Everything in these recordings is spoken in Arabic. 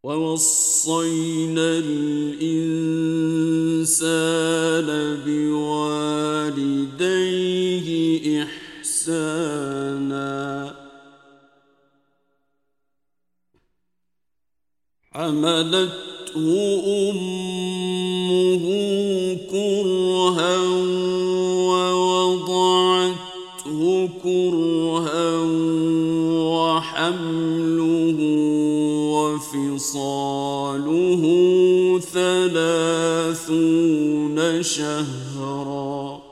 ووصينا الإنسان بوالديه إحسانا حملته أمه كرها ووضعته كرها وحمله وفصاله 30 شهرا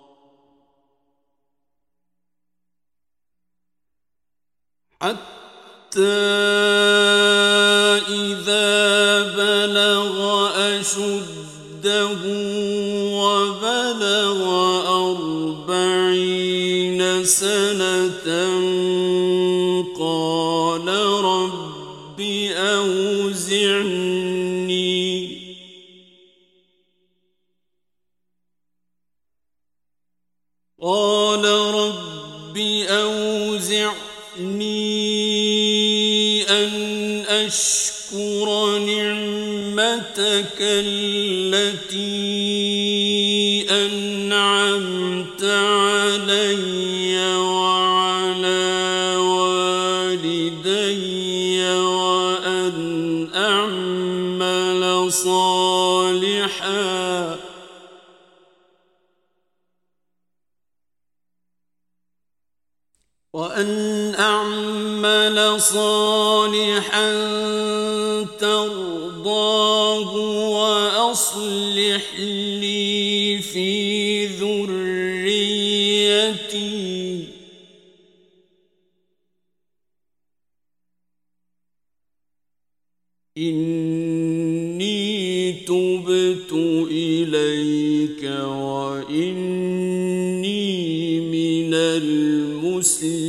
حتى إذا بلغ أشده وبلغ 40 سنة قال رب أوزعني أن أشكر نعمتك التي أنعمت علي وعلى والدي وأن أعمل صالحا ترضاه وأصلح لي في ذريتي إني تبت إليك وإني من المسلمين